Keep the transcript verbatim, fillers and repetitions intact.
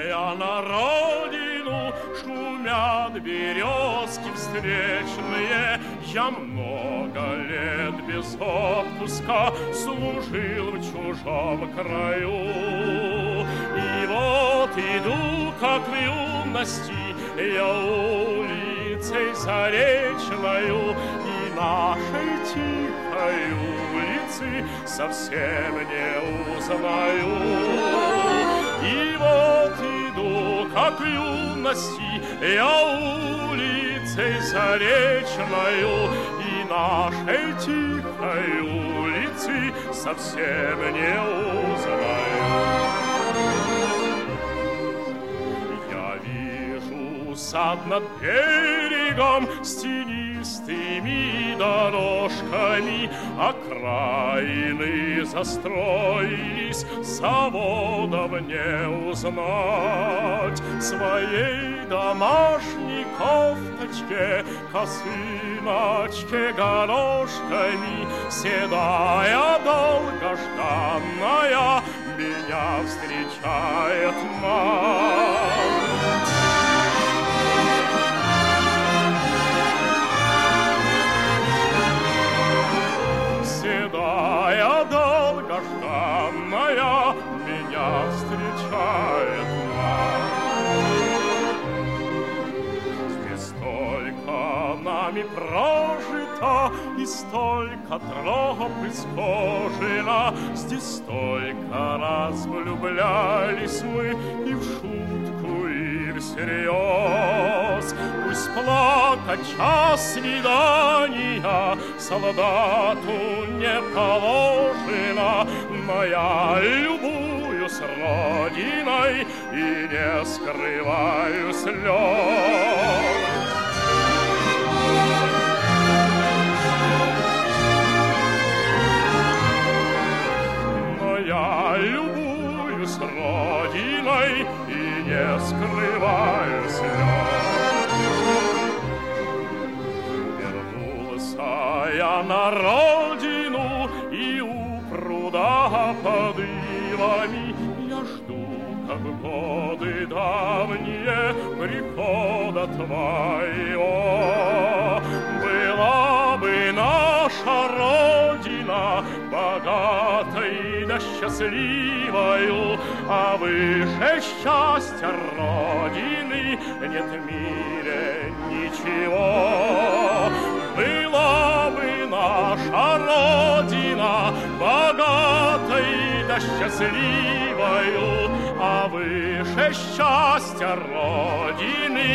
Возвращая на родину, шумят березки встречные. Я много лет без отпуска служил в чужом краю. И вот иду, как в юности, я улицей заречною, и нашей тихой улицы совсем не узнаю. И вот иду, как в юности, я улицей заречною, и нашей тихой улицы совсем не узнаю. Я вижу сад над берегом с тенистыми дорожками, окраины застроились, заводов не узнать. Своей домашней кофточке, косыночке горошками, седая долгожданная меня встречает мать. Седая долгожданная меня встречает мать. Здесь столько нами прожито, и столько троп исхожено, здесь столько раз влюблялись мы и в шутку, и всерьез. Пусть плакать час свидания солдату не положено, но я любуюсь родиной и не скрываю слез. Я любуюсь родиной и не скрываю слез. Вернулся я на родину, и у пруда под ивами я жду, как в годы давние, прихода твоего. Была бы наша родина богатой да счастливою, а выше счастья родины нет в мире ничего. Была бы наша родина богатой да счастливою, а выше счастья родины